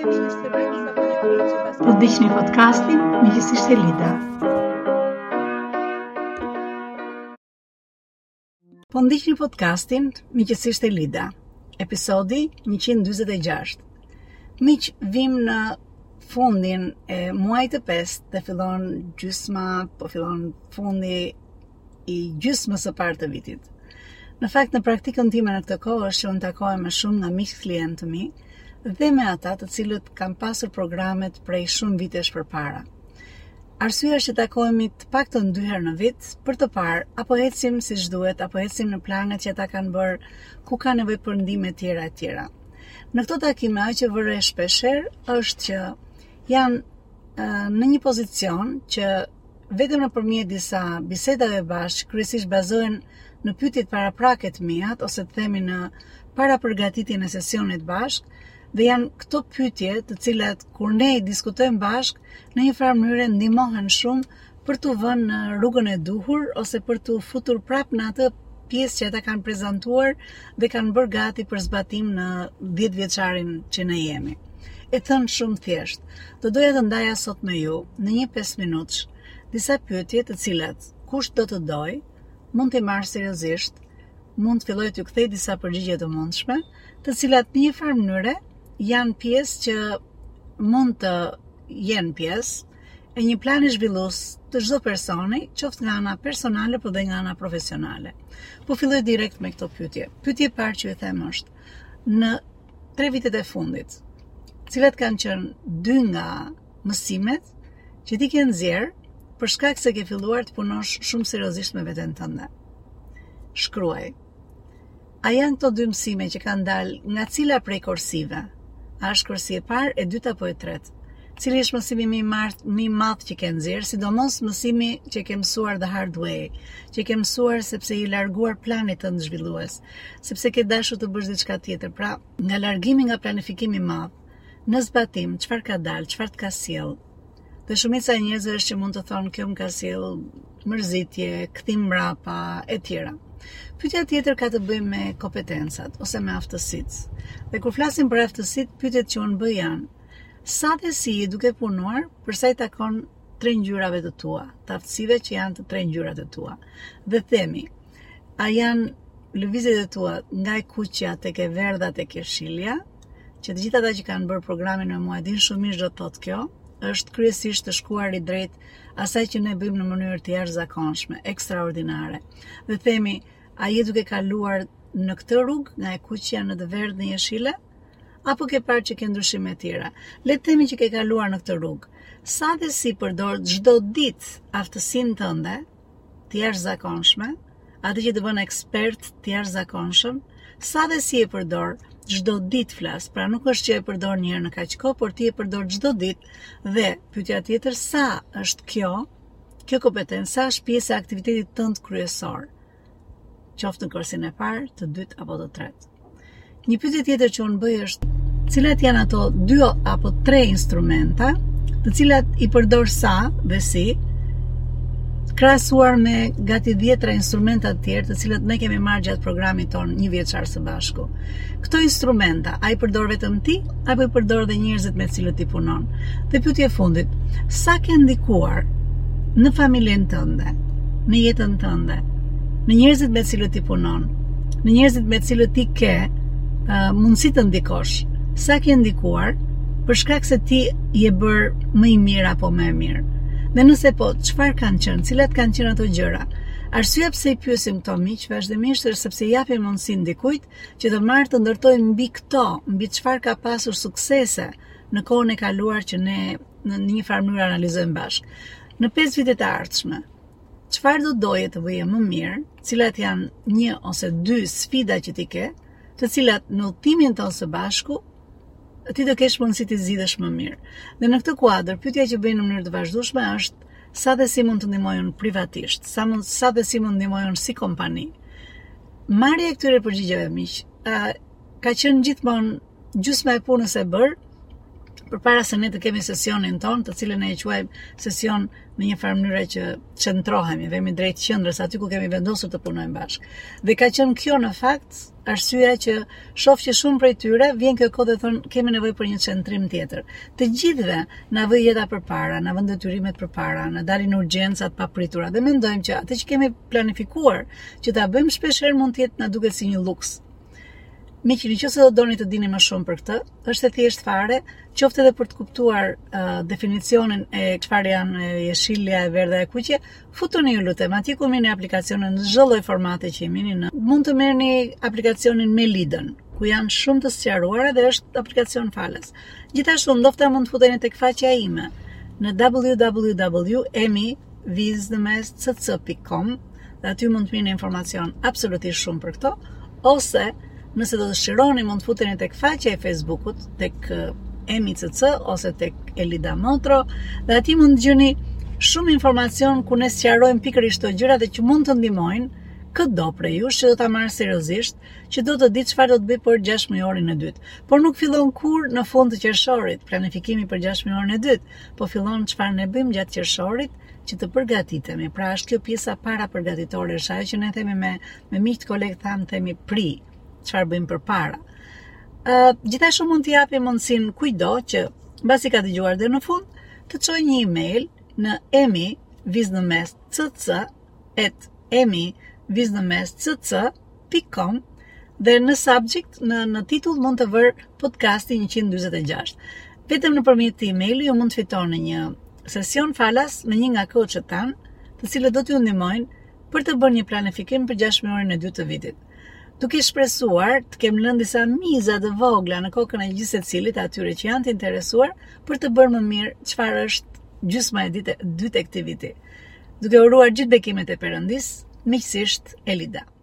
Po ndiqni podcastin Miqësisht e Lida. Po ndiqni podcastin Miqësisht e Lida, episodi 146. Miq, vim në fundin e muajit të 5 dhe fillon gjysma, po fillon fundi i gjysmës së parë të vitit. Në fakt, në praktikën time në këtë kohë është që unë takohem me shumë nga miq klientë të mi dhe me ata të cilët kanë pasur programet prej shumë vitesh përpara. Arsyeja është që takohemi të paktën 2 herë në vit për të parë apo ecim siç duhet, apo ecim në planet që ata kanë bërë, ku ka nevojë për ndihmë e tjera. Në këto takime ajo që vëre shpeshherë është që janë në një pozicion që vetëm nëpërmjet disa bisedave bashkë, kryesisht bazohen në pyetjet paraprake të mia, ose të themi në parapërgatitjen e sesionit bashkë, dhe janë këto pyetje të cilat kur ne i diskutojmë bashkë, në një farë mënyrë ndihmohen shumë për t'u vënë në rrugën e duhur ose për t'u futur prapë në atë pjesë që ata kanë prezantuar dhe kanë bërë gati për zbatim në 10 vjeçarin që ne jemi. E thënë shumë thjesht, do doja të ndaja sot me ju në një 5 minutësh disa pyetje të cilat kush do të doj mund t'i marrë seriozisht, mund të filloj t'ju kthej disa përgjigje të mundshme, të cilat në një farë mënyre janë pjesë që mund të jenë pjesë e një plani zhvillues të çdo personi, qoftë nga ana personale po dhe nga ana profesionale. Po filloj direkt me këto pyetje. Pyetja e parë që ju them është: në 3 vitet e fundit, cilat kanë qenë 2 nga mësimet që ti ke nxjerr për shkak se ke filluar të punosh shumë seriozisht me veten tënde? Shkruaj. A janë këto 2 mësime që kanë dalë nga cila prej korsive? A është korsi e parë, e dyta apo e tretë? Cili është mësimi më i madh që ke nxjerr, sidomos mësimi që ke mësuar the hard way, që ke mësuar sepse i larguar planit tënd zhvillues, sepse ke dashur të bësh diçka tjetër. Pra, nga largimi nga planifikimi i madh, në zbatim, çfarë ka dalë, çfarë të ka sjell? Dhe shumica e njerëzve është që mund të thonë kjo më ka sjell mërzitje, kthim mbrapa e tjera. Pyetja tjetër ka të bëjë me kompetencat ose me aftësitë. Dhe kur flasim për aftësitë, pyetjet që unë bëj janë: sa dhe si je duke punuar përsa i takon 3 ngjyrave të tua, të aftësive që janë të 3 ngjyrat e tua. Dhe themi, a janë lëvizjet e tua nga e kuqja tek e verdha tek e shilja, që të gjithë ata që kanë bërë programin me mua din shumë mirë ç'do të thotë kjo, është kryesisht të shkuar i drejt asaj që ne bëjmë në mënyrë të jashtëzakonshme, ekstraordinare. Dhe themi, a je duke kaluar në këtë rrugë nga e kuqja në të verdhën në jeshile? Apo ke parë që ke ndryshime të tjera? Le të themi që ke kaluar në këtë rrugë. Sa dhe si përdor çdo ditë aftësinë tënde të jashtëzakonshme, atë që të bën ekspert të jashtëzakonshëm, sa dhe si e përdor çdo ditë flas, pra nuk është që e përdor një herë në kaq kohë, por ti e përdor çdo ditë. Dhe pyetja tjetër, sa është kjo kompetencë, sa është pjesë e aktivitetit tënd kryesor, qoftë në korsin e parë, të dytë apo të tretë. Një pyetje tjetër që unë bëj është: cilat janë ato 2 apo 3 instrumenta, të cilat i përdor sa dhe si, krahasuar me gati 10 instrumenta të tjerë të cilat ne kemi marrë gjatë programit ton 1 vjeçar së bashku. Këto instrumenta, a i përdor vetëm ti, apo i përdor dhe njerëzit me të cilët ti punon? Dhe pyetja e fundit, sa ke ndikuar në familjen tënde, në jetën tënde, në njerëzit me të cilët ti punon, në njerëzit me të cilët ti ke mundësi të ndikosh? Sa ke ndikuar për shkak se ti je bërë më i mirë apo më e mirë? Dhe nëse po, çfarë kanë qenë, cilat kanë qenë ato gjëra? Arsyeja pse i pyesim këto miq vazhdimisht është sepse japim mundësinë dikujt që të marrë të ndërtojë mbi këto, mbi çfarë ka pasur suksese në kohën e kaluar që ne në një farë mënyrë analizojmë bashkë. Në 5 vitet e ardhshme, çfarë do doje të bëje më mirë, cilat janë 1 ose 2 sfida që ti ke, të cilat në udhëtimin tonë së bashku ti do kesh mundësi të zgjidhësh më mirë. Dhe në këtë kuadër, pyetja që bëjnë në mënyrë të vazhdueshme është: sa dhe si mund të ndihmojnë privatisht, sa dhe si mund të ndihmojnë si kompani? Marrja e këtyre përgjigjeve miq ka qenë gjithmonë gjysma e punës e bërë, përpara se ne të kemi sesionin ton, të cilën ne e quajmë sesion në një farë mënyrë që çndrohemi, vemi drejt qendrës aty ku kemi vendosur të punojmë bashkë. Dhe ka qenë kjo në fakt arsyeja që shoh që shumë prej tyre vjen kjo kohë dhe thonë kemi nevojë për një qendrim tjetër. Të gjithëve na vë jeta përpara, na vën detyrimet përpara, na dalin urgjencat papritura dhe mendojmë që atë që kemi planifikuar që ta bëjmë shpeshherë mund të jetë na duket si një luks. Miq, nëse do doni të dini më shumë për këtë, është e thjeshtë fare, qoftë edhe për të kuptuar definicionin e çfarë janë jeshilja, e verdha e kuqe, futuni ju lutem atje ku merrni aplikacionin në çdo lloj formate që i merrni. Mund të merrni aplikacionin me lidën, ku janë shumë të sqaruara dhe është aplikacion falas. Gjithashtu ndofta mund të futeni tek faqja ime në www.emiviznemes.cc.com dhe aty mund të merrni informacion absolutisht shumë për këto, ose nëse do të dëshironi mund të futeni tek faqja e Facebookut, tek EmiCC ose tek Elida Motro, dhe aty mund të gjeni shumë informacion ku ne sqarojmë pikërisht këto gjëra dhe që mund të ndihmojnë çdo prej jush që do ta marrë seriozisht, që do të di çfarë do të bëj për 6 muajorin e dytë. Por nuk fillon kur në fund të qershorit, planifikimi për 6 muajorin e dytë, po fillon çfarë ne bëjmë gjatë qershorit që të përgatitemi. Pra është kjo pjesa para përgatitore, është ajo që ne themi me miqt kolegë themi pri, çfarë bëjmë përpara. Gjithashtu mund t'i japim mundësinë kujdo që mbasi ka dëgjuar deri në fund, të çojë një email në emiviznemes@emiviznemes.cc.com dhe në subject, në titull mund të vër podcasti 146. Vetëm nëpërmjet këtij emaili ju mund të fitoni një sesion falas me një nga coachët tanë, të cilët do t'ju ndihmojnë për të bërë një planifikim për 6 muajorin e dytë të vitit. Duke shpresuar të kem lënë disa miza të vogla në kokën e gjithë secilit atyre që janë të interesuar për të bërë më mirë çfarë është gjysma e dytë e këtij viti. Duke uruar gjithë bekimet e Perëndis, miqësisht Elida.